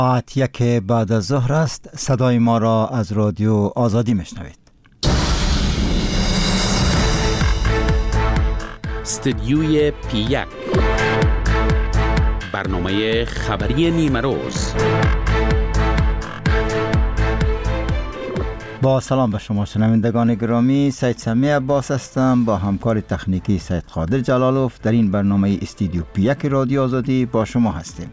ساعت 1 بعد از ظهر است. صدای ما را از رادیو آزادی میشنوید. استدیوی پی 1 برنامه خبری نیمه روز. با سلام به شما شنوندگان گرامی، سید سمی عباس هستم. با همکار تکنیکی سید قادر جلالوف در این برنامه استدیو پی 1 رادیو آزادی با شما هستیم.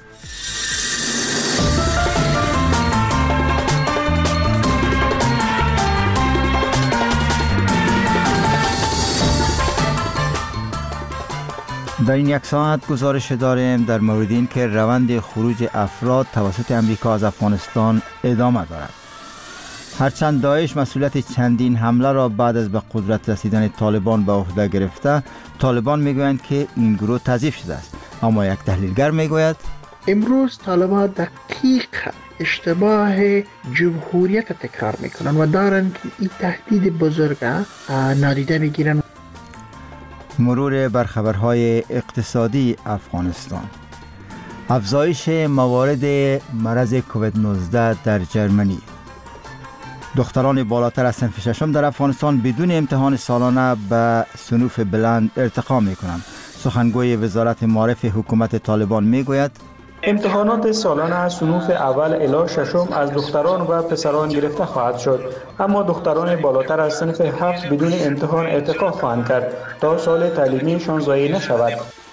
در این یک ساعت گزارش داریم در مورد این که روند خروج افراد توسط امریکا از افغانستان ادامه دارد. هرچند داعش مسئولیت چندین حمله را بعد از به قدرت رسیدن طالبان به عهده گرفته، طالبان میگویند که این گروه تضعیف شده است، اما یک تحلیلگر میگوید امروز طالبان دقیق اشتباه جمهوریت تکرار میکنن و دارن که این تهدید بزرگ نادیده میگیرن. مرور بر خبرهای اقتصادی افغانستان. افزایش موارد مرض کووید 19 در جرمنی. دختران بالاتر از صنف ششم در افغانستان بدون امتحان سالانه به صنوف بلند ارتقا میکنند. سخنگوی وزارت معارف حکومت طالبان میگوید امتحانات سالانه از صنوف اول الی ششم از دختران و پسران گرفته خواهد شد، اما دختران بالاتر از صنف 7 بدون امتحان ارتقا خواهند کرد تا سال تعلیمیشان ضایع نشود.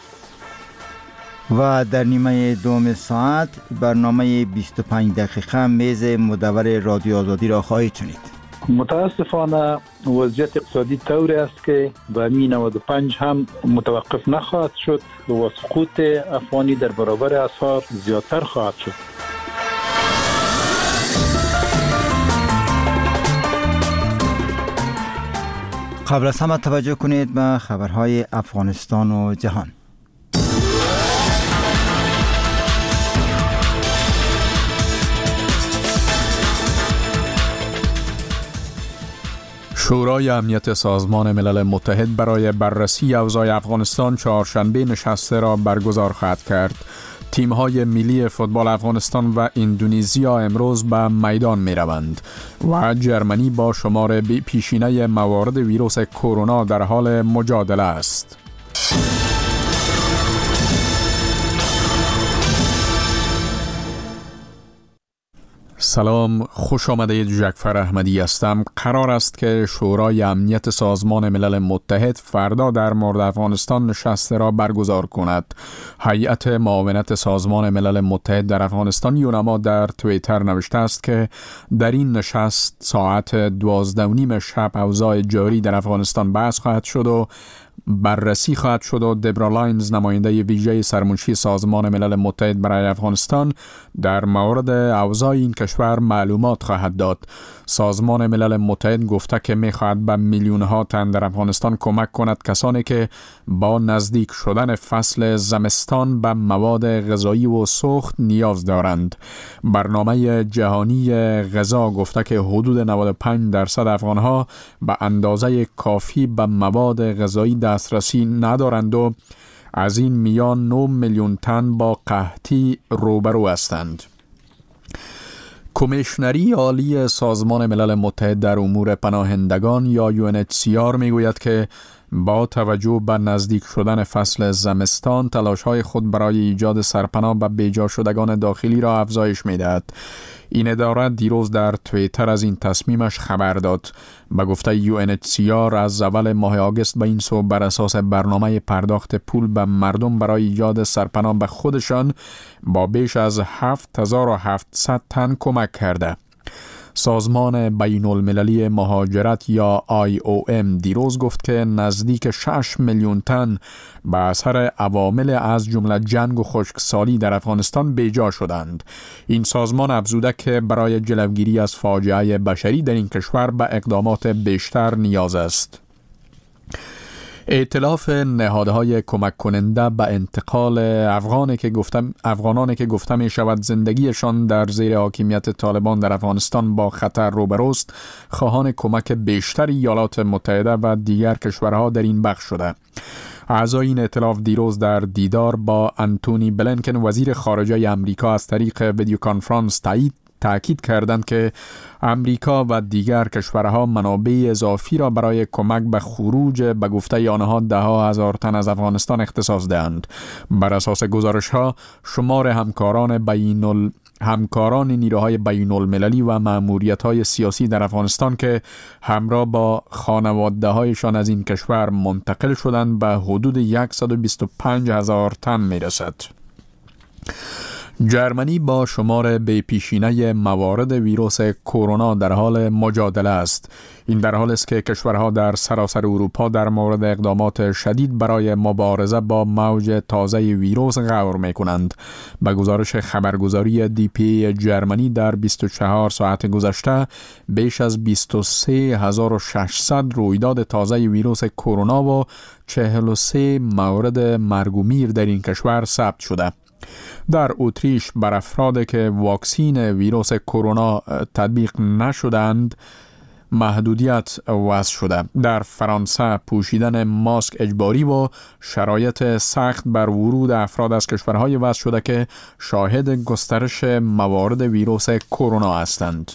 و در نیمه دوم ساعت برنامه 25 دقیقه میز مدور رادیو آزادی را خواهید شنید. متاسفانه وضعیت اقتصادی طوری است که به 95 هم متوقف نخواهد شد و سقوط افغانی در برابر اسعار زیادتر خواهد شد. قبل از همه توجه کنید به خبرهای افغانستان و جهان. شورای امنیت سازمان ملل متحد برای بررسی اوضاع افغانستان چهارشنبه نشسته را برگزار خواهد کرد. تیم‌های ملی فوتبال افغانستان و اندونزیا امروز به میدان می‌روند و جرمنی با شمار پیشینه موارد ویروس کرونا در حال مجادله است. سلام، خوش آمدید. جعفر احمدی هستم. قرار است که شورای امنیت سازمان ملل متحد فردا در مورد افغانستان نشسته را برگزار کند. هیئت معاونت سازمان ملل متحد در افغانستان یونما در توییتر نوشته است که در این نشست ساعت 12:30 شب اوضاع جاری در افغانستان بحث خواهد شد و بررسی خواهد شد و دبرا لاینز نماینده ویژه سرمنشی سازمان ملل متحد برای افغانستان در مورد اوضاع این کشور معلومات خواهد داد. سازمان ملل متحد گفته که می‌خواهد به میلیون‌ها تن در افغانستان کمک کند، کسانی که با نزدیک شدن فصل زمستان به مواد غذایی و سوخت نیاز دارند. برنامه جهانی غذا گفته که حدود 95% افغان‌ها به اندازه کافی به مواد غذایی دسترسی ندارند و از این میان 9 میلیون تن با قحطی روبرو هستند. کمیشنری عالی سازمان ملل متحد در امور پناهندگان یا UNHCR میگوید که با توجه به نزدیک شدن فصل زمستان تلاش‌های خود برای ایجاد سرپناه به بیجا شدگان داخلی را افزایش می‌دهد. این اداره دیروز در توییتر از این تصمیمش خبر داد. به گفته UNHCR از اول ماه آگوست به این سو بر اساس برنامه پرداخت پول به مردم برای ایجاد سرپناه به خودشان با بیش از 7700 تن کمک کرده. سازمان بین المللی مهاجرت یا IOM دیروز گفت که نزدیک 6 میلیون تن به اثر عوامل از جمله جنگ و خشکسالی در افغانستان بیجا شدند. این سازمان افزوده که برای جلوگیری از فاجعه بشری در این کشور به اقدامات بیشتر نیاز است. ائتلاف نهادهای کمک کننده به انتقال افغانانی که گفته می شود زندگیشان در زیر حاکمیت طالبان در افغانستان با خطر روبروست، خواهان کمک بیشتر ایالات متحده و دیگر کشورها در این بخش شده. اعضای این ائتلاف دیروز در دیدار با انتونی بلینکن وزیر خارجه آمریکا از طریق ویدیو کنفرانس تأکید کردند که امریکا و دیگر کشورها منابع اضافی را برای کمک به خروج به گفته آنها 10,000 تن از افغانستان اختصاص دهند. بر اساس گزارش‌ها شمار همکاران نیروهای بین المللی و مأموریت‌های سیاسی در افغانستان که همراه با خانواده‌هایشان از این کشور منتقل شدند به حدود 125,000 تن می‌رسد. جرمنی با شمار بی‌پیشینه موارد ویروس کرونا در حال مجادله است. این در حالی است که کشورها در سراسر اروپا در مورد اقدامات شدید برای مبارزه با موج تازه ویروس غور می‌کنند. به گزارش خبرگزاری DPA جرمنی در 24 ساعت گذشته بیش از 23,600 رویداد تازه ویروس کرونا و 43 مورد مرگ و میر در این کشور ثبت شده. در اتریش بر افرادی که واکسین ویروس کرونا تطبیق نشدند محدودیت وضع شده. در فرانسه پوشیدن ماسک اجباری و شرایط سخت بر ورود افراد از کشورهای وضع شده که شاهد گسترش موارد ویروس کرونا هستند.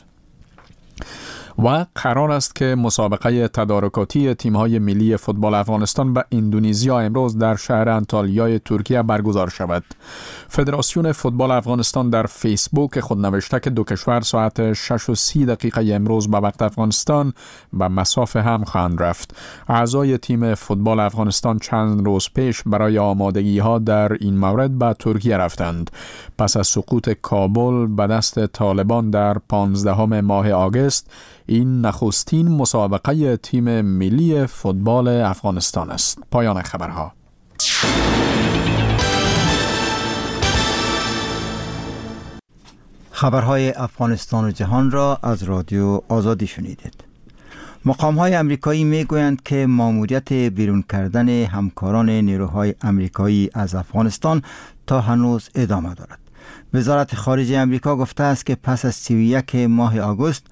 و قرار است که مسابقه تدارکاتی تیم‌های ملی فوتبال افغانستان به اندونزیا امروز در شهر انتالیای ترکیه برگزار شود. فدراسیون فوتبال افغانستان در فیسبوک خود نوشته که دو کشور ساعت 6:30 امروز به وقت افغانستان به مسافه هم خواهند رفت. اعضای تیم فوتبال افغانستان چند روز پیش برای آمادگی‌ها در این مورد به ترکیه رفتند. پس از سقوط کابل به دست طالبان در 15 ماه آگوست، این نخستین مسابقه تیم ملی فوتبال افغانستان است. پایان خبرها. خبرهای افغانستان و جهان را از رادیو آزادی شنیدید. مقام‌های آمریکایی می‌گویند که مأموریت بیرون کردن همکاران نیروهای آمریکایی از افغانستان تا هنوز ادامه دارد. وزارت خارجه آمریکا گفته است که پس از 31 ماه آگوست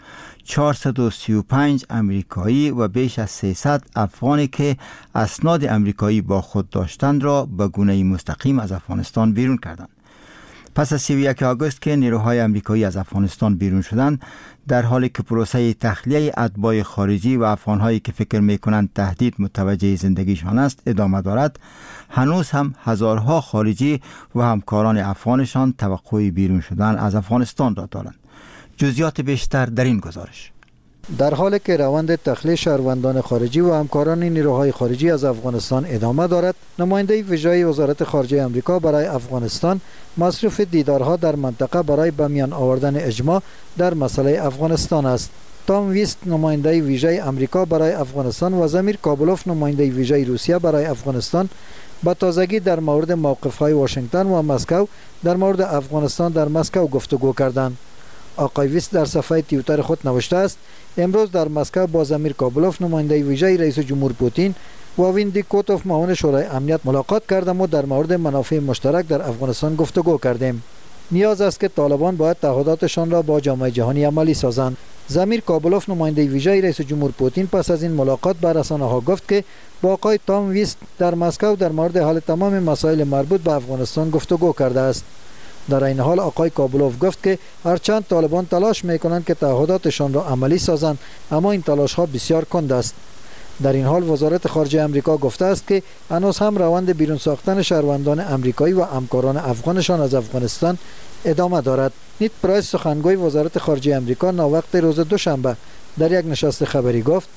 435 آمریکایی و بیش از 300 افغانی که اسناد آمریکایی با خود داشتند را به گونه مستقیم از افغانستان بیرون کردند. پس از 31 آگوست که نیروهای آمریکایی از افغانستان بیرون شدند، در حالی که پروسه تخلیه اتباع خارجی و افغانهایی که فکر می‌کنند تهدید متوجه زندگیشان است ادامه دارد، هنوز هم هزارها خارجی و همکاران افغانشان توقع بیرون شدن از افغانستان را دارند. جزئیات بیشتر در این گزارش. در حالی که روند تخلیه شهروندان خارجی و همکاران نیروهای خارجی از افغانستان ادامه دارد، نماینده ویژه وزارت خارجه آمریکا برای افغانستان مصروف دیدارها در منطقه برای به میان آوردن اجماع در مسئله افغانستان است. تام ویست نماینده ویژه آمریکا برای افغانستان و زمیر کابلوف نماینده ویژه روسیه برای افغانستان با تازگی در مورد موقف‌های واشنگتن و مسکو در مورد افغانستان در مسکو گفتگو کردند. آقای ویست در صفحه توییتر خود نوشته است: امروز در مسکو با زمیر کابلوف نماینده ویژه رئیس جمهور پوتین و ویندی کوتوف معاون شورای امنیت ملاقات کردم و در مورد منافع مشترک در افغانستان گفتگو کردیم. نیاز است که طالبان باید تعهداتشان را با جامعه جهانی عملی سازند. زمیر کابلوف نماینده ویژه رئیس جمهور پوتین پس از این ملاقات به رسانه‌ها گفت که با آقای تام ویست در مسکو در مورد حل تمام مسائل مربوط به افغانستان گفتگو کرده است. در این حال آقای کابلوف گفت که هرچند طالبان تلاش میکنند که تعهداتشان را عملی سازند، اما این تلاش ها بسیار کند است. در این حال وزارت خارجه آمریکا گفته است که هنوز هم روند بیرون ساختن شهروندان آمریکایی و همکاران افغانشان از افغانستان ادامه دارد. نیت پرایس سخنگوی وزارت خارجه آمریکا ناوقت روز دوشنبه در یک نشست خبری گفت: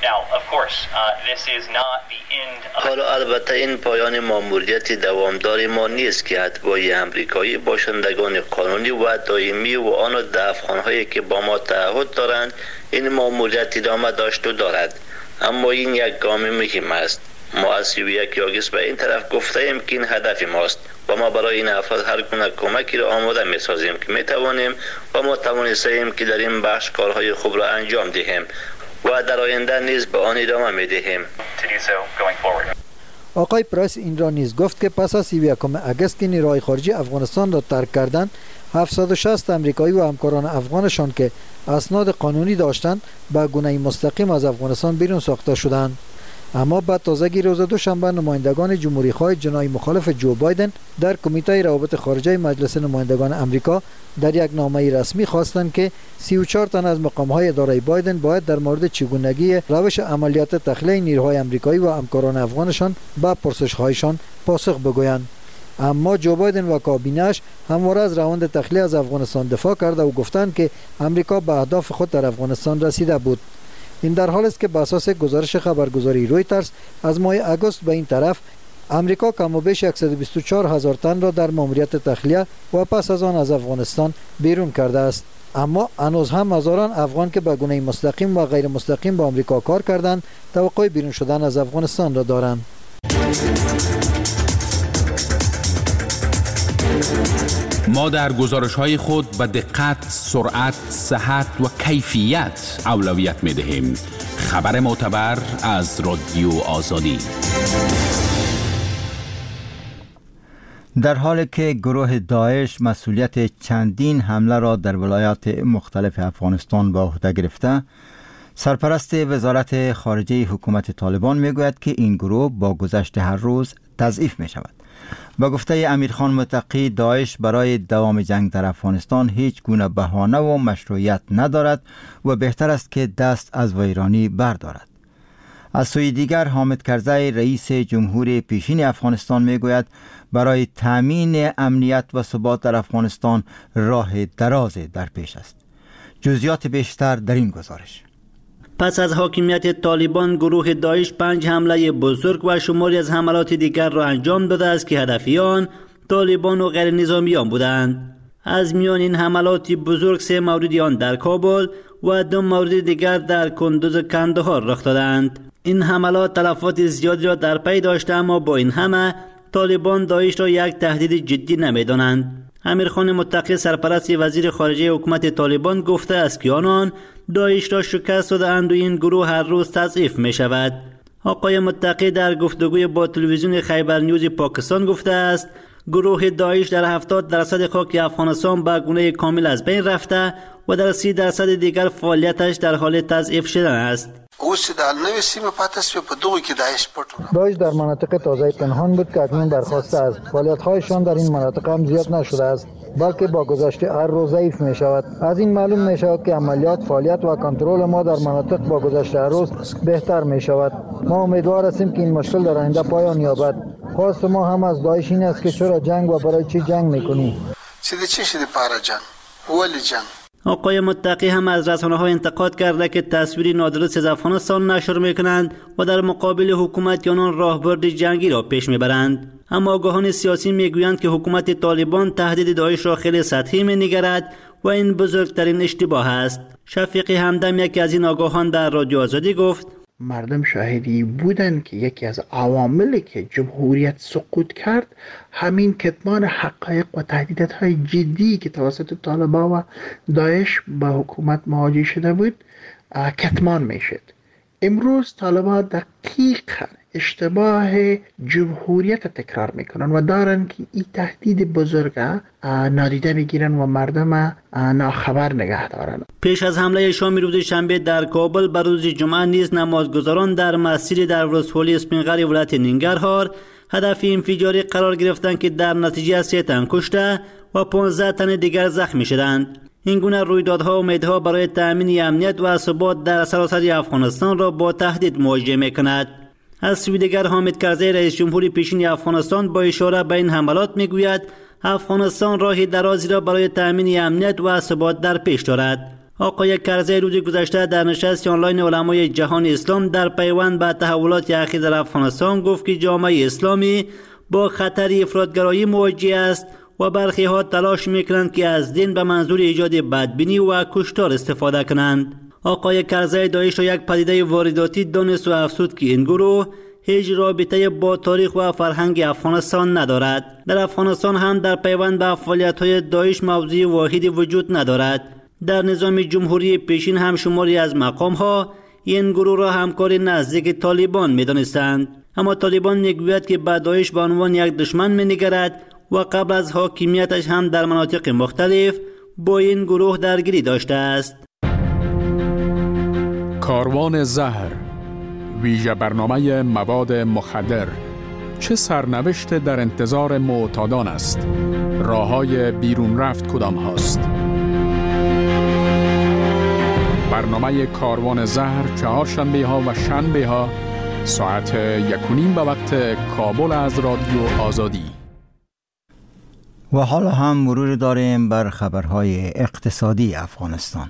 حالا البته این پایان ماموریت دوامدار ما نیست که اتباع آمریکایی باشندگان قانونی و دائمی و آن ده افغان‌هایی که با ما تعهد دارند این ماموریت ادامه داشت و دارد، اما این یک گام مهم است. ما از 31 آگوست به این طرف گفته ایم که این هدف ماست و ما برای این افراد هر گونه کمکی را آماده می سازیم که می توانیم و ما توانستیم که در این بخش کارهای خوب را انجام دهیم و در آینده نیز به آن ادامه می دهیم. آقای پرایس این را نیز گفت که پس از 31 آگوست که نیروهای خارجی افغانستان را ترک کردند، 760 آمریکایی و همکاران افغانشان که اسناد قانونی داشتند به گونه مستقیم از افغانستان بیرون ساخته شدند. اما بعد تازگی روز دوشنبه نمایندگان جمهوری‌خواه جنایی مخالف جو بایدن در کمیته روابط خارجه مجلس نمایندگان امریکا در یک نامه رسمی خواستند که 34 تن از مقام‌های اداره بایدن باید در مورد چگونگی روش عملیات تخلیه نیروهای آمریکایی و همکاران افغانشان به پرسش‌هایشان پاسخ بگویند. اما جو بایدن و کابینه‌اش همواره از روند تخلیه از افغانستان دفاع کرده و گفتند که امریکا به اهداف خود در افغانستان رسیده بود. این در حالی است که بر اساس گزارش خبرگزاری رویترز از ماه اگست به این طرف امریکا کم و بیش 124,000 تن را در ماموریت تخلیه و پس از آن از افغانستان بیرون کرده است. اما هنوز هم هزاران افغان که به گونه مستقیم و غیر مستقیم با امریکا کار کردند توقع بیرون شدن از افغانستان را دارند. ما در گزارش‌های خود به دقت، سرعت، صحت و کیفیت اولویت می‌دهیم. خبر معتبر از رادیو آزادی. در حالی که گروه داعش مسئولیت چندین حمله را در ولایات مختلف افغانستان به عهده گرفته، سرپرست وزارت خارجه حکومت طالبان میگوید که این گروه با گذشت هر روز تضعیف می شود. با گفته امیرخان متقی، داعش برای دوام جنگ در افغانستان هیچ گونه بهانه و مشروعیت ندارد و بهتر است که دست از ویرانی بردارد. از سوی دیگر حامد کرزی رئیس جمهوری پیشین افغانستان میگوید برای تامین امنیت و ثبات در افغانستان راه دراز در پیش است. جزئیات بیشتر در این گزارش. پس از حاکمیت طالبان، گروه داعش 5 حمله بزرگ و شماری از حملات دیگر را انجام داده است که هدفیان طالبان و غیر نظامیان بودند. از میان این حملات بزرگ 3 مورد آن در کابل و 2 مورد دیگر در کندوز و کندهار رخ دادند. این حملات تلفات زیادی را در پی داشته، اما با این همه طالبان داعش را یک تهدید جدی نمی‌دانند. امیرخان متقی سرپرست وزیر خارجه حکومت طالبان گفته است که آنان داعش را شکست داده‌اند و این گروه هر روز تضعیف می شود. آقای متقی در گفتگوی با تلویزیون خیبر نیوز پاکستان گفته است گروه داعش در 70% خاک افغانستان به گونه کامل از بین رفته و در 30% دیگر فعالیتش در حال تضعیف شدن است. داعش در مناطق تازه پنهان بود که اکنون برخاسته است. فعالیت‌هایشان در این مناطق هم زیاد نشده است، بلکه با گذشت هر روز ضعیف می شود. از این معلوم می شود که عملیات، فعالیت و کنترل ما در مناطق با گذشت هر روز بهتر می شود. ما امیدوار هستیم که این مشکل در آینده پایان یابد. خواست ما هم از داعش این است که چرا جنگ و برای چی جنگ می‌کنی؟ آقای متقی هم از رسانه‌ها انتقاد کرده که تصویری نادرست از افغانستان نشر می‌کنند و در مقابل حکومت آنان راهبرد جنگی را پیش می‌برند. اما آگاهان سیاسی می‌گویند که حکومت طالبان تهدید داعش را خیلی سطحی می‌نگرد و این بزرگترین اشتباه است. شفیق همدم، یکی از این آگاهان، در رادیو آزادی گفت مردم شاهدی بودند که یکی از عواملی که جمهوریت سقوط کرد همین کتمان حقایق و تهدیدات‌های جدی که توسط طالبان و داعش به حکومت مواجه شده بود کتمان میشد. امروز طالبان دقیقاً اشتباه جمهوریت تکرار میکنن و دارن که این تهدید بزرگ نادیده بگیرن و مردم ناخبر نگه دارن. پیش از حمله شام روز شنبه در کابل، بر روز جمعه نیز نمازگزاران در مسجد در ولسوالی اسپینغر ولایت ننگرهار هدف انفجاری قرار گرفتند که در نتیجه 3 تن کشته و 15 تن دیگر زخمی شدند. این گونه رویدادها امیدها برای تأمین امنیت و ثبات در سراسر افغانستان را با تهدید مواجه می‌کند. از سوی دیگر حامد کرزی رئیس جمهوری پیشین افغانستان با اشاره به این حملات میگوید افغانستان راه درازی را برای تأمین امنیت و ثبات در پیش دارد. آقای کرزی روز گذشته در نشست آنلاین علمای جهان اسلام در پیوند به تحولات اخیر در افغانستان گفت که جامعه اسلامی با خطر افراطگرایی مواجه است و برخی ها تلاش میکنند که از دین به منظور ایجاد بدبینی و کشتار استفاده کنند. آقای کرزی داعش را یک پدیده وارداتی دانست و افزود که این گروه هیچ رابطه با تاریخ و فرهنگ افغانستان ندارد. در افغانستان هم در پیوند به فعالیت‌های داعش موضوع واحدی وجود ندارد. در نظام جمهوری پیشین هم شماری از مقام‌ها این گروه را همکار نزدیک طالبان می‌دانستند، اما طالبان می‌گوید که به داعش به عنوان یک دشمن می‌نگرد و قبل از حاکمیتش هم در مناطق مختلف با این گروه درگیری داشته است. کاروان زهر ویژه برنامه مواد مخدر چه سرنوشت در انتظار معتادان است؟ راه‌های بیرون رفت کدام هاست؟ برنامه کاروان زهر چهارشنبه ها و شنبه ها ساعت 1:30 به وقت کابل از رادیو آزادی. و حالا هم مرور داریم بر خبرهای اقتصادی افغانستان.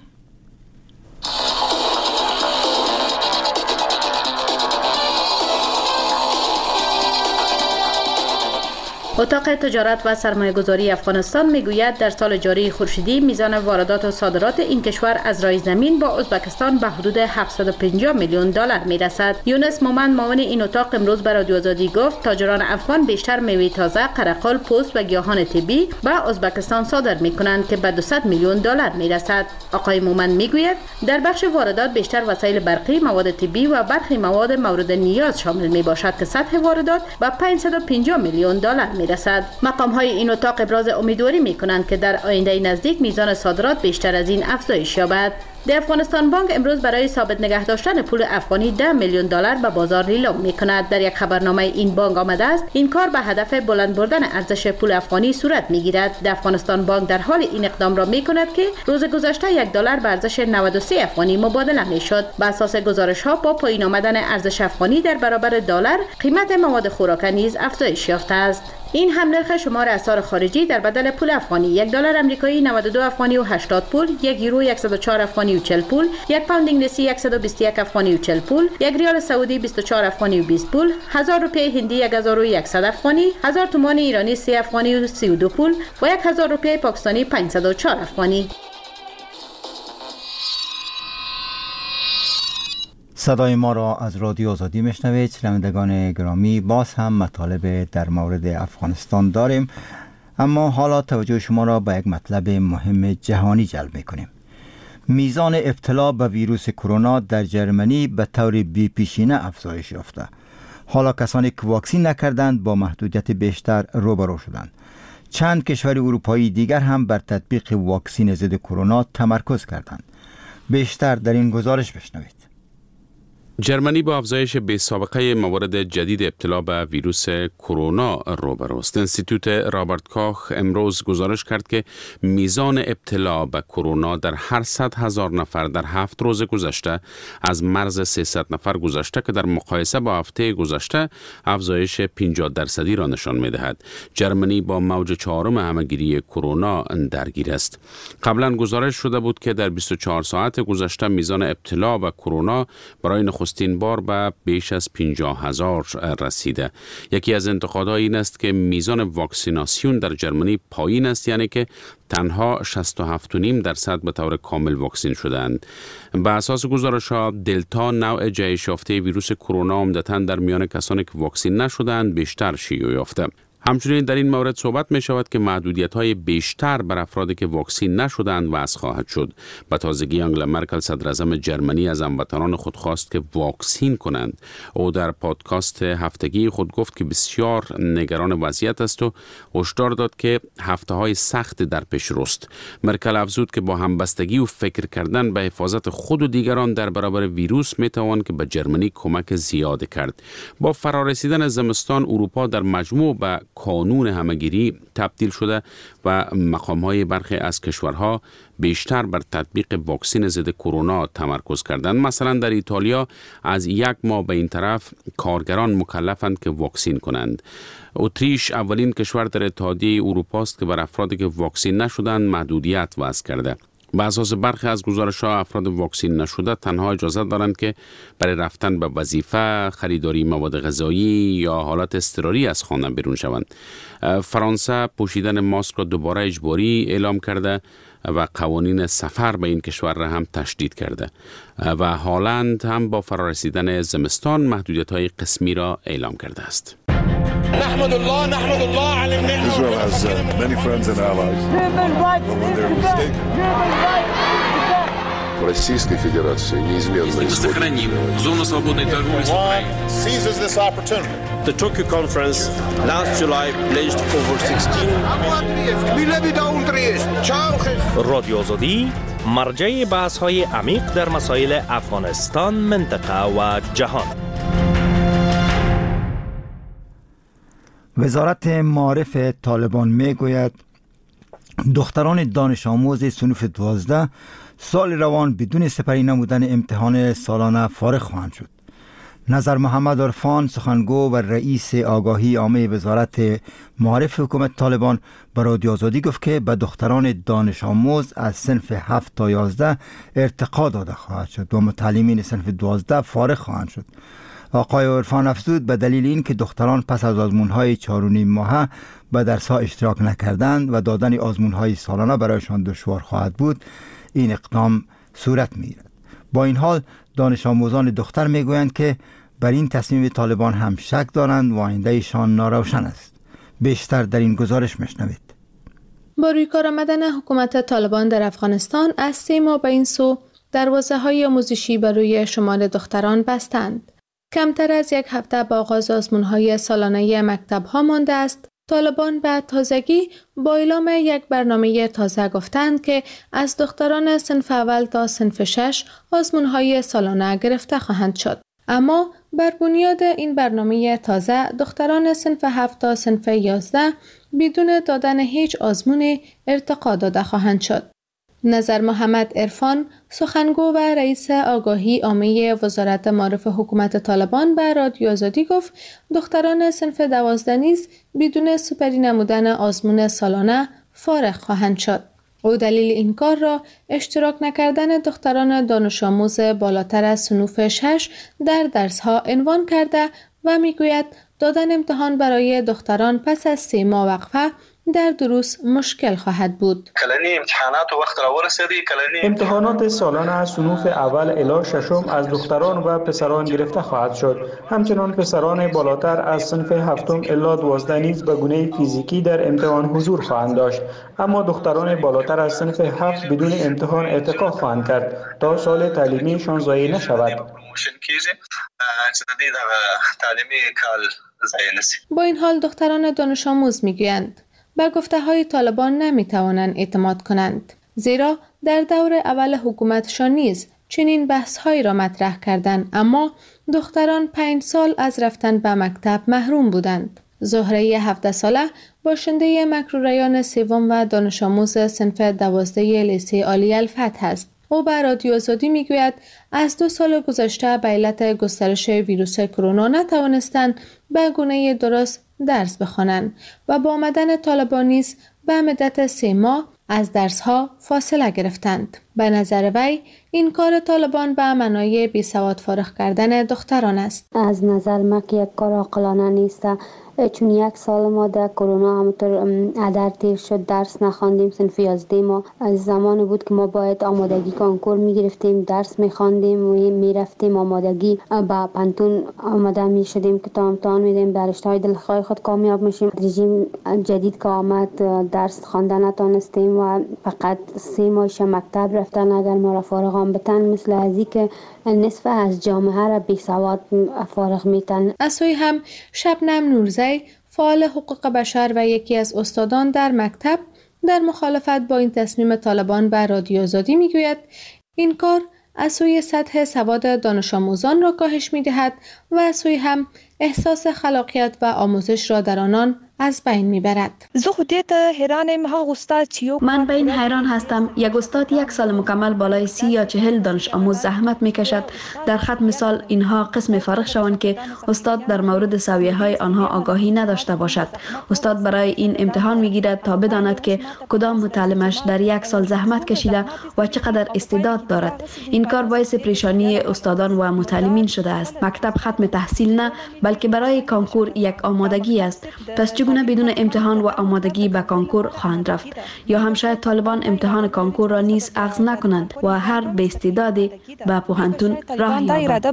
اتاق تجارت و سرمایه‌گذاری افغانستان میگوید در سال جاری خورشیدی میزان واردات و صادرات این کشور از راه زمین با ازبکستان به حدود 750 میلیون دلار میرسد. یونس مومند معاون این اتاق امروز به رادیو آزادی گفت تاجران افغان بیشتر میوه تازه، قرقل، پوست و گیاهان طبی به ازبکستان صادر میکنند که به 200 میلیون دلار میرسد. آقای مومند میگوید در بخش واردات بیشتر وسایل برقی، مواد طبی و برخی مواد مورد نیاز شامل میباشد که سطح واردات به 550 میلیون دلار میرسد. مقام های این اتاق ابراز امیدواری میکنند که در آینده نزدیک میزان صادرات بیشتر از این افزایش یابد. در افغانستان بانک امروز برای ثابت نگه داشتن پول افغانی 10 میلیون دلار به بازار اعلام میکند. در یک خبرنامه این بانک آمده است این کار به هدف بلند بردن ارزش پول افغانی صورت میگیرد. در افغانستان بانک در حال این اقدام را میکند که روز گذشته 1 دلار به ارزش 93 افغانی مبادله میشد. بر اساس گزارش ها با پایین آمدن ارزش افغانی در برابر دلار قیمت مواد خوراک نیز افزایش یافته است. این هم نرخ شمار اسعار خارجی در بدل پول افغانی: 1 دلار آمریکایی 92 افغانی و 80 پول، 1 یورو 104 افغانی و 40 پول، 1 پوند انگلیسی 121 افغانی و 40 پول، 1 ریال سعودی 24 افغانی و 20 پول، 1000 روپیه هندی 1100 افغانی، 1000 تومان ایرانی 3 افغانی و 32 پول و 1000 روپیه پاکستانی 504 افغانی. صدای ما را از رادیو آزادی میشنوید. شنوندگان گرامی، باز هم مطالب در مورد افغانستان داریم، اما حالا توجه شما را به یک مطلب مهم جهانی جلب میکنیم. میزان ابتلا به ویروس کرونا در جرمنی به طور بی‌پیشینه افزایش یافته. حالا کسانی که واکسین نکردند با محدودیت بیشتر روبرو شدند. چند کشور اروپایی دیگر هم بر تطبیق واکسین ضد کرونا تمرکز کردند. بیشتر در این گزارش بشنوید. جرمنی با افزایش بی‌سابقه موارد جدید ابتلا به ویروس کرونا روبروست. انستیتوت رابرت کاخ امروز گزارش کرد که میزان ابتلا به کرونا در هر 100,000 نفر در 7 روز گذشته از مرز 300 نفر گذشته که در مقایسه با هفته گذشته افزایش 50% را نشان می‌دهد. جرمنی با موج 4 همه‌گیری کرونا درگیر است. قبلا گزارش شده بود که در 24 ساعت گذشته میزان ابتلا به کرونا برای نخستین بار به بیش از 50,000 رسیده. یکی از انتقادها این است که میزان واکسیناسیون در جرمنی پایین است، یعنی که تنها 67.5% به طور کامل واکسین شدند. به اساس گزارش‌ها دلتا نوع جهش یافته ویروس کرونا عمدتاً در میان کسانی که واکسین نشدند بیشتر شیوع یافته. همچنین در این مورد صحبت می شود که محدودیت‌های بیشتر بر افرادی که واکسین نشدند وضع خواهد شد. به تازگی آنگلا مرکل صدر اعظم جرمنی از هموطنان خود خواست که واکسین کنند. او در پادکاست هفتگی خود گفت که بسیار نگران وضعیت است و هشدار داد که هفته‌های سخت در پیش روست. مرکل افزود که با همبستگی و فکر کردن به حفاظت خود و دیگران در برابر ویروس می توان که به جرمنی کمک زیاد کرد. با فرارسیدن زمستان اروپا در مجموع به کانون همه‌گیری تبدیل شده و مقام‌های برخی از کشورها بیشتر بر تطبیق واکسن ضد کرونا تمرکز کردند. مثلا در ایتالیا از 1 ماه به این طرف کارگران مکلفند که واکسین کنند. اتریش اولین کشور در اتحادیه اروپا است که بر افرادی که واکسین نشدند محدودیت وضع کرده. به اساس برخی از گزارش‌ها افراد واکسین نشده تنها اجازه دارند که برای رفتن به وظیفه، خریداری مواد غذایی یا حالت اضطراری از خانه بیرون شوند. فرانسه پوشیدن ماسک را دوباره اجباری اعلام کرده و قوانین سفر به این کشور را هم تشدید کرده و هالند هم با فرارسیدن زمستان محدودیت‌های قسمی را اعلام کرده است. نحمد الله على النعمة. Israel has many friends and allies. But when they're mistaken. Российской Федерации неизменно сохраним зону свободной торговли с Украиной. Seizes this opportunity. The Tokyo conference last July pledged over 16. رادیو آزادی مرجع بحث‌های عمیق در مسائل افغانستان، منطقه و جهان. وزارت معارف طالبان میگوید دختران دانش آموز صنف 12 سال روان بدون سپری نمودن امتحان سالانه فارغ خواهند شد. نظر محمد عرفان سخنگو و رئیس آگاهی عامه وزارت معارف حکومت طالبان به رادیو آزادی گفت که به دختران دانش آموز از صنف 7 تا 11 ارتقا داده خواهد شد و متعلمین صنف 12 فارغ خواهند شد. آقای عرفان افزود به دلیل این که دختران پس از آزمون‌های 4.5 ماهه به درس‌ها اشتراک نکردند و دادن آزمون‌های سالانه برایشان دشوار خواهد بود، این اقدام صورت می‌گیرد. با این حال دانش آموزان دختر میگویند که بر این تصمیم طالبان هم شک دارند و آیندهشان ناروشن است. بیشتر در این گزارش میشنوید. با روی کار آمدن حکومت طالبان در افغانستان از 3 ماه به این سو دروازه‌های آموزشی برای شمال دختران بستند. کمتر از 1 هفته با آغاز آزمون‌های سالانه مکتب‌ها مانده است. طالبان به تازگی با اعلام یک برنامه تازه گفتند که از دختران صنف اول تا صنف 6 آزمون‌های سالانه گرفته خواهند شد. اما بر بنیاد این برنامه تازه دختران صنف 7 تا صنف 11 بدون دادن هیچ آزمون ارتقا داده خواهند شد. نظر محمد عرفان سخنگو و رئیس آگاهی عامه وزارت معارف حکومت طالبان به رادیو آزادی گفت دختران صنف 12 نیز بدون سپری نمودن آزمون سالانه فارغ خواهند شد. او دلیل این کار را اشتراک نکردن دختران دانش آموز بالاتر از صنوف 6 در درس‌ها عنوان کرده و میگوید دادن امتحان برای دختران پس از 3 ماه وقفه در دروس مشکل خواهد بود. امتحانات سالانه از صنوف اول الی ششم از دختران و پسران گرفته خواهد شد. همچنان پسران بالاتر از صنف 7 الی 12 نیز به گونه فیزیکی در امتحان حضور خواهند داشت، اما دختران بالاتر از صنف 7 بدون امتحان ارتقا خواهند کرد تا سال تعلیمیشان ضایع نشود. با این حال دختران دانش آموز میگویند به گفته‌های طالبان نمی‌توانند اعتماد کنند، زیرا در دور اول حکومتشان نیز چنین بحث‌هایی را مطرح کردند، اما دختران 5 سال از رفتن به مکتب محروم بودند. زهره 17 ساله باشنده مکروریان سوم و دانش آموز صنف 12 لیسه عالی الفتح است. او به رادیو آزادی میگوید از 2 سال گذشته به علت گسترش ویروس کرونا نتوانستند به گونه درست درس بخوانند و با آمدن طالبان نیز به مدت 3 ماه از درس‌ها فاصله گرفتند. به نظر وی این کار طالبان به معنای بیسواد فارغ کردن دختران است. از نظر ما که یک کار عاقلانه نیست، چون 1 سال ما در کرونا همونطور عدر تیر شد، درس نخواندیم. صنف 11 ما از زمانی بود که ما باید آمادگی کنکور میگرفتیم، درس میخواندیم و میرفتیم آمادگی با پانتون آماده میشدیم که تا امتحان میدیم در رشته‌های دلخواه خود کامیاب میشیم. رژیم جدید که آمد درس خواندن نتونستیم و فقط 3 ماهش مکتب رفتن. اگر ما را فارغ هم بتن مثل ازی که نصف از جامعه را بی سواد فارغ میتن. از سوی هم شبنم نورزی فعال حقوق بشر و یکی از استادان در مکتب در مخالفت با این تصمیم طالبان به رادیو آزادی میگوید این کار از سوی سطح سواد دانش آموزان را کاهش میدهد و از سوی هم احساس خلاقیت و آموزش را در آنان از بین میبرد. من به این حیران هستم. یک استاد 1 سال مکمل بالای 30 یا 40 دانش آموز زحمت میکشد در ختم سال اینها قسم فارغ شوند که استاد در مورد سویه‌های آنها آگاهی نداشته باشد. استاد برای این امتحان میگیرد تا بداند که کدام متعلمش در 1 سال زحمت کشیده و چقدر استعداد دارد. این کار باعث پریشانی استادان و متعلمین شده است. مکتب ختم تحصیل نه، بلکه برای کانکور یک آمادگی است. پس چگونه بدون امتحان و آمادگی به کانکور خواهند رفت؟ یا هم شاید طالبان امتحان کانکور را نیز اخذ نکنند و هر به استعدادی به پوهنتون راه یابد.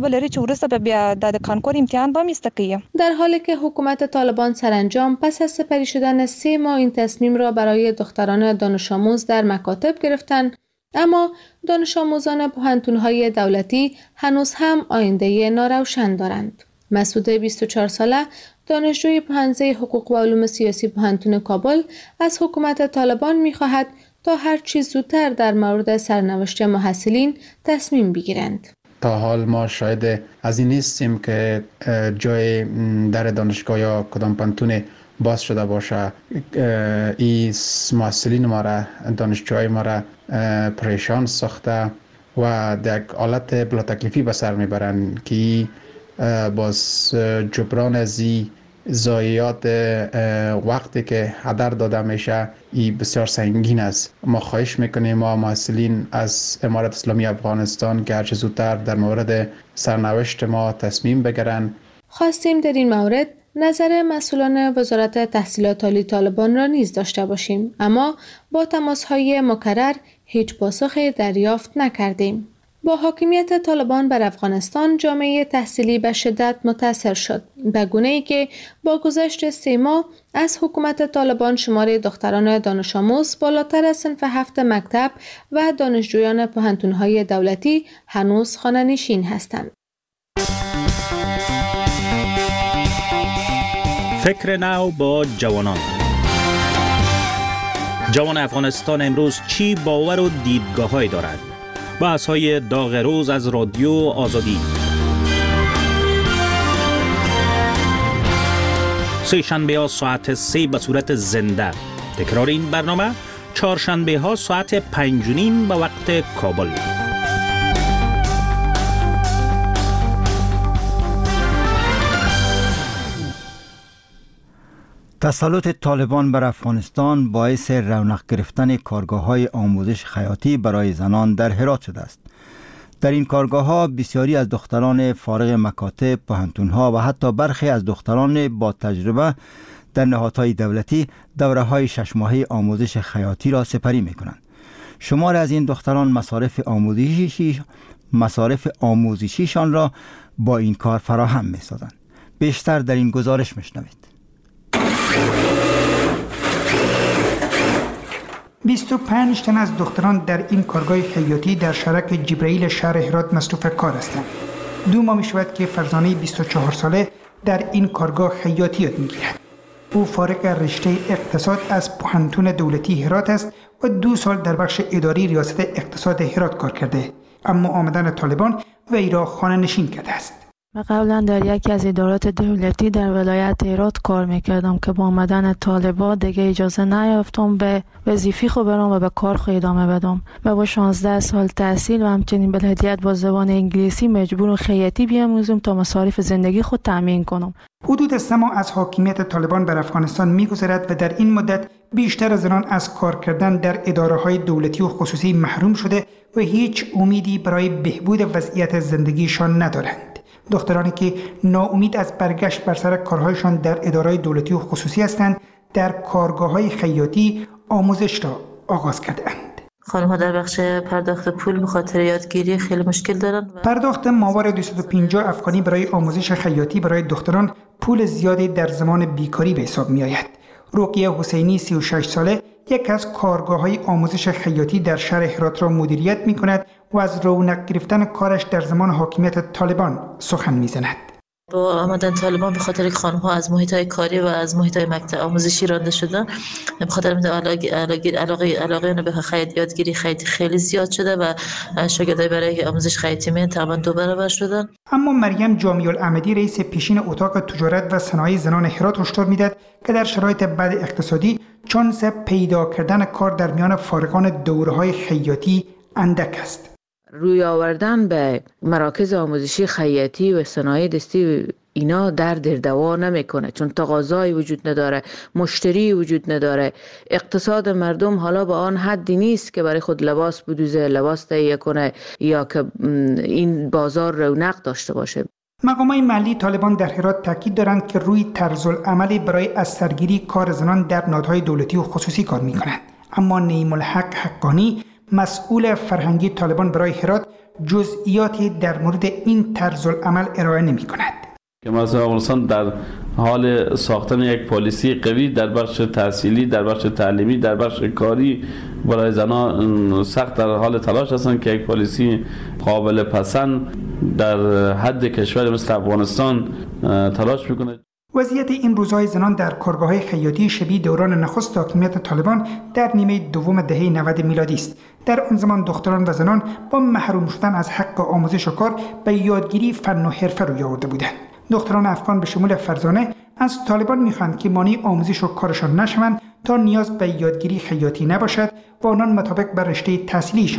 در حالی که حکومت طالبان سرانجام پس از سپری شدن 3 ماه این تصمیم را برای دختران دانش آموز در مکاتب گرفتند، اما دانش آموزان پوهنتون‌های دولتی هنوز هم آینده ناروشن دارند. مسعود 24 ساله دانشجوی پوهنځی حقوق و علوم سیاسی پوهنتون کابل از حکومت طالبان می‌خواهد تا هر چیز زودتر در مورد سرنوشت محصلین تصمیم بگیرند. تا حال ما شاید از این نیستیم که جای در دانشگاه یا کدام پانتون باز شده باشه. این محصلین ما را، دانشجوهای ما را پریشان ساخته و در یک حالت بلا تکلیفی به سر میبرن که باز جبران از این ضایعات وقتی که هدر داده میشه این بسیار سنگین است. ما خواهش میکنیم ما محصلین از امارت اسلامی افغانستان که هرچه زودتر در مورد سرنوشت ما تصمیم بگیرن. خواستیم در این مورد نظر مسئولان وزارت تحصیلات عالی طالبان را نیز داشته باشیم، اما با تماس‌های مکرر هیچ پاسخی دریافت نکردیم. با حاکمیت طالبان بر افغانستان جامعه تحصیلی به شدت متاثر شد، به گونه‌ای که با گذشت 3 ماه از حکومت طالبان شمار دختران دانش آموز بالاتر از صنف 7 مکتب و دانشجویان پوهنتون‌های دولتی هنوز خانه‌نشین هستند. فکر نو با جوانان. جوان افغانستان امروز چی باور و دیدگاه‌هایی دارد؟ بحث‌های داغ روز از رادیو آزادی. سه شنبه ها ساعت 3 به صورت زنده. تکرار این برنامه چهارشنبه ها ساعت 5:30 به وقت کابل. تسلط طالبان بر افغانستان باعث رونق گرفتن کارگاه‌های آموزش خیاطی برای زنان در هرات شده است. در این کارگاه‌ها بسیاری از دختران فارغ مکاتب، پوهنتون‌ها و حتی برخی از دختران با تجربه در نهادهای دولتی دوره‌های 6 ماهه آموزش خیاطی را سپری می‌کنند. شمار از این دختران مصارف آموزشیشان را با این کار فراهم می‌سازند. بیشتر در این گزارش می‌شنوید. 25 تن از دختران در این کارگاه خیاطی در شرک جبرائیل شهر هرات مصروف کار هستند. 2 ماه می شود که فرزانه 24 ساله در این کارگاه خیاطی یاد می‌گیرد. او فارغ رشته اقتصاد از پوهنتون دولتی هرات است و 2 سال در بخش اداری ریاست اقتصاد هرات کار کرده، اما آمدن طالبان وی را خانه نشین کرده است. قبلا در یکی از ادارات دولتی در ولایت هرات کار میکردم که با آمدن طالبان دیگه اجازه نیافتم به وظیفه خود برام و به کار خود ادامه بدم. و با 16 سال تحصیل و همچنین بلدیت با زبان انگلیسی مجبور خیاطی بیاموزم تا مصارف زندگی خود تامین کنم. حدود 3 ماه از حاکمیت طالبان بر افغانستان میگذرد و در این مدت بیشتر زنان از کار کردن در اداره‌های دولتی و خصوصی محروم شده و هیچ امیدی برای بهبود وضعیت زندگیشان ندارند. دخترانی که ناامید از برگشت بر سر کارهایشان در اداره‌های دولتی و خصوصی هستند، در کارگاه‌های خیاطی آموزش را آغاز کردند. خانم‌ها در بخش پرداخت پول به خاطر یادگیری خیلی مشکل دارند. پرداخت ماور 250 افغانی برای آموزش خیاطی برای دختران پول زیادی در زمان بیکاری به حساب می‌آید. رقیه حسینی 36 ساله یک از کارگاه‌های آموزش خیاطی در شهر هرات را مدیریت می‌کند و از رونق گرفتن کارش در زمان حاکمیت طالبان سخن می‌زند. با آمدن طالبان به خاطر که خانم‌ها از محیط‌های کاری و از محیط‌های مکتب آموزشی رانده شدن، به خاطر علاقه به خیاطی یادگیری خیاطی خیلی زیاد شده و شاگردای برای آموزش خیاطی من تقریباً 2 برابر شدن. اما مریم جامی الاحمدی رئیس پیشین اتاق تجارت و صنایع زنان هرات هشدار می‌دهد که در شرایط بد اقتصادی چانس پیدا کردن کار در میان فارغان دوره‌های خیاطی اندک است. روی آوردن به مراکز آموزشی خیاطی و صنایع دستی اینا در دوا نمیکنه، چون تقاضایی وجود نداره، مشتری وجود نداره. اقتصاد مردم حالا به آن حدی نیست که برای خود لباس بدوزه، لباس تهیه کنه یا که این بازار رونق داشته باشه. مقامات محلی طالبان در هرات تاکید دارند که روی طرزالعملی برای از سرگیری کار زنان در نهادهای دولتی و خصوصی کار میکنند. اما نعیم الحق حقانی مسئول فرهنگی طالبان برای هرات جزئیاتی در مورد این طرزالعمل ارائه نمی کند. که مثلا افغانستان در حال ساختن یک پالیسی قوی در بخش تحصیلی، در بخش تعلیمی، در بخش کاری برای زنان سخت در حال تلاش هستند که یک پالیسی قابل پسند در حد کشور مثل افغانستان تلاش میکنه. وضعیت این روزهای زنان در کارگاه‌های خیاطی شبیه دوران نخست حاکمیت طالبان در نیمه دوم دهه 90 میلادی است. در آن زمان دختران و زنان با محروم شدن از حق آموزش و کار به یادگیری فن و حرفه روی آورده بودند. دختران افغان به شمول فرزانه از طالبان می‌خواهند که مانع آموزش و کارشان نشوند تا نیاز به یادگیری خیاطی نباشد و آنان مطابق بر رشته تحصیلی